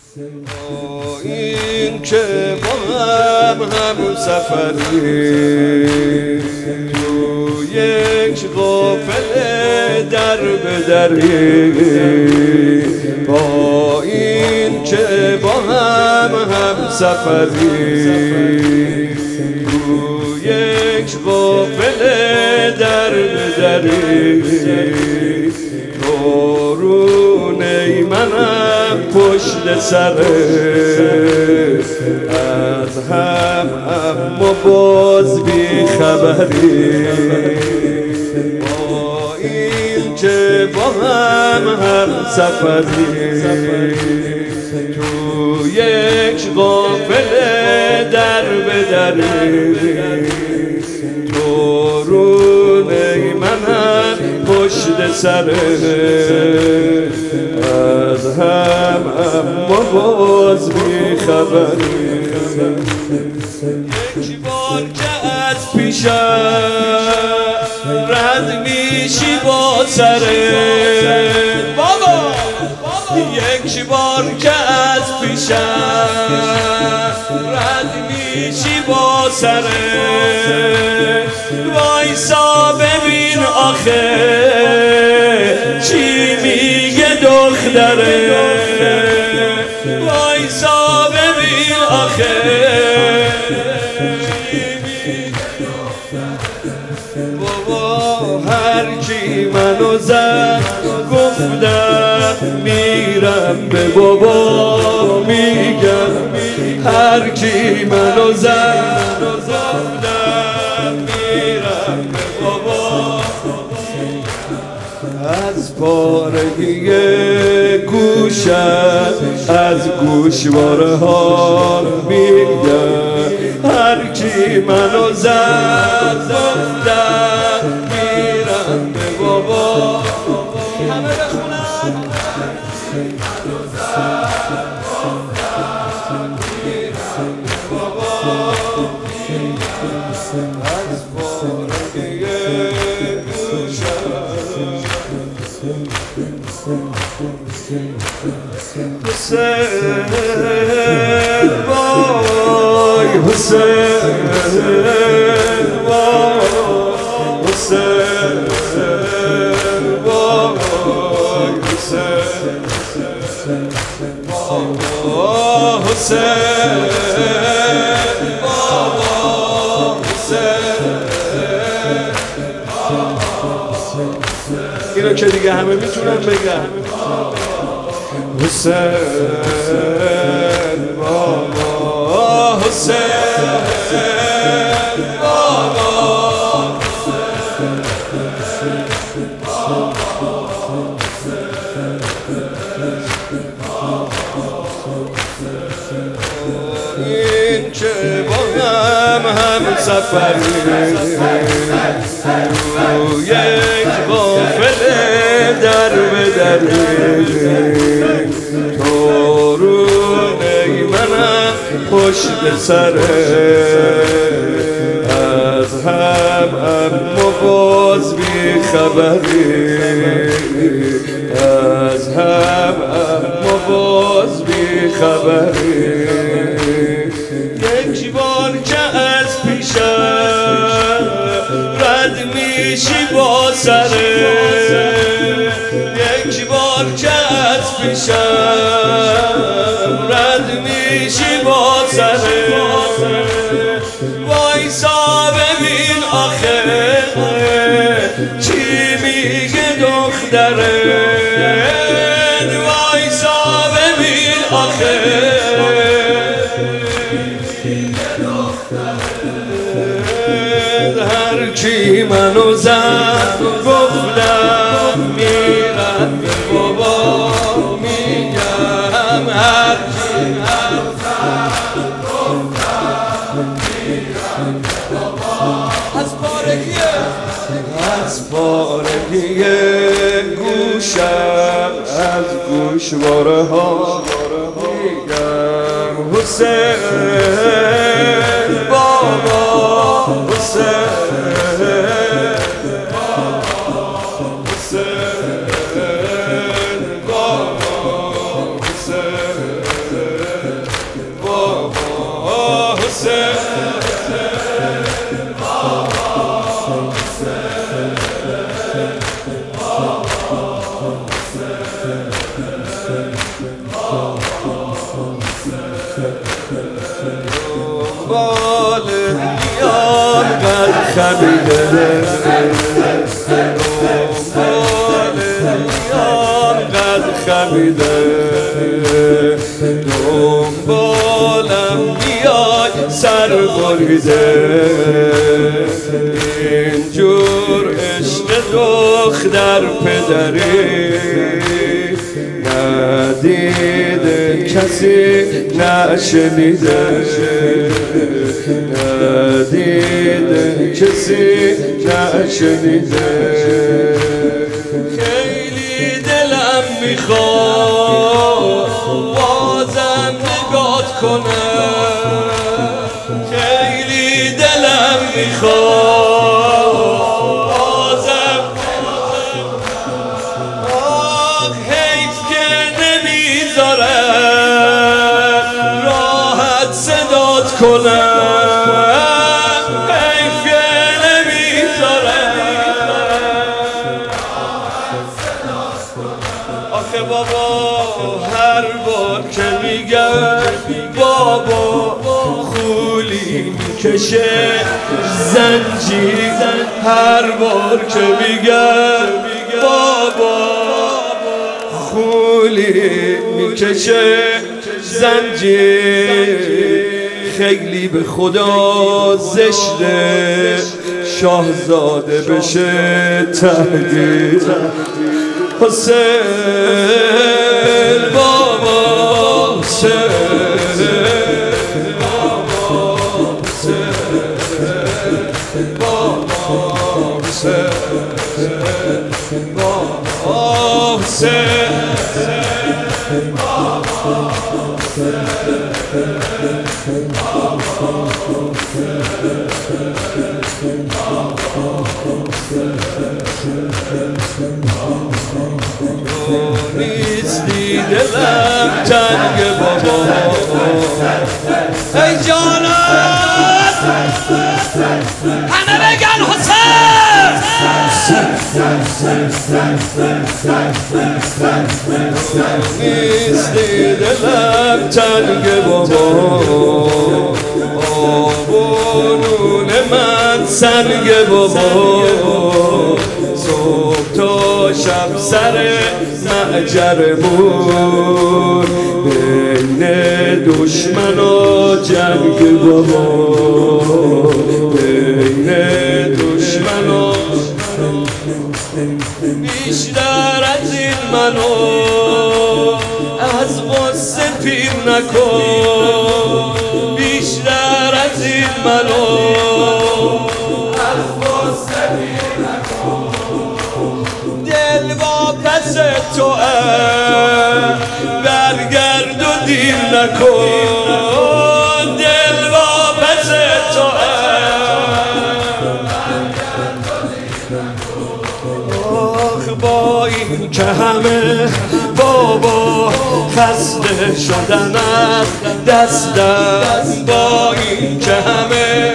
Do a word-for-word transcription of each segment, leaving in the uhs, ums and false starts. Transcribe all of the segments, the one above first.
این که با هم هم سفری تو یک قافله در به دری، با این که با هم هم سفری تو یک قافله در به دری، نورونه منم پشت سره از هم اما باز بی خبری، با این که با هم هم سفری تو یک قافله در به دری، نورونه منم پشت سره از هم اما باز بی خبری. یک بار که از پیشم رد میشی با سره بابا، یک بار که از پیشم رد میشی با سره، وایسا ببین آخه چی میگه دختره، وایسا ببین آخه چی میگه دختره. بابا هر کی منو زد گفتم میرم به بابا میگم، هر کی منو زد گفتم میرم به بابا، از پارگی گوشم از گوشواره ها میگم، هر کی منو زد گفتم میرم به بابا. همه بخونم منو زد گفتم میرم به بابا، از پارگی گوشم حسین وای حسین وای حسین وای حسین وای حسین وای حسین. اینو که دیگه همه میتونن بگن. حسین بابا حسین بابا این که با هم هم سفری تو یک قافله در به دری، نورونه منم پشت سره از هم اما باز بی خبری، از هم اما باز بی خبری. یک بار که از پیشم رد میشی با سره، یک بار که از پیشم رد میشی با سره، وایسا ببین آخه چی میگه دختره، وایسا ببین آخه هر کی منو زد گفتم میرم به بابا میگم، هر کی منو زد گفتم میرم به بابا، از پارگیه از پارگی گوشم از گوشواره ها میگم، حسین بابا حسین حسین بابا حسین دنبال میان قد خمیده دنبال میان قد خمیده دنبالم میای سر بریده اینجور عشق دختر پدری ندیده کسی نشنیده ندیده کسی نشنیده خیلی دلم میخواد بازم نگات کنم خیلی دلم میخواد بازم آه حیف که نمیذاره راحت صدات کنم حیف که نمیذاره آخه بابا هر بار که میگم بابا خولی میکشه زنجیر هر بار که میگم بابا خولی میکشه زنجیر خیلی به خدا زشته شاهزاده بشه تهدید حسین بابا حسین بابا حسین بابا حسین بابا حسین نیستی دلم تنگ بابا ای جانم همه بگن حسین نیستی دلم تنگ بابا آب و نون من سنگ بابا صبح تا شب سر معجرمون بین دشمن و جنگ بابا بین دشمن و بیشتر از این منو از غصه پیر نکن بیشتر از این منو از غصه پیر نکن دل واپس تو برگرد و دیر نکن دل واپس تو آخ با این که همه بابا خسته شدن از دستم با این که همه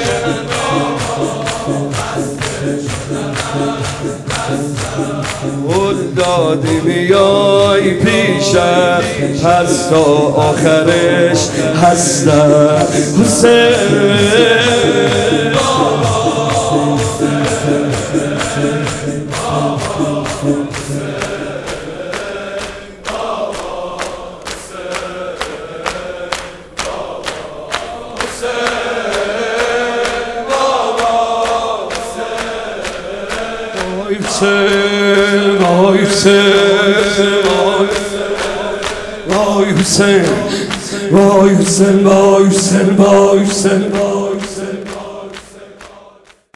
قول دادی میای پیشم پس تا آخرش هستم حسین وای حسین وای حسین وای حسین وای حسین وای حسین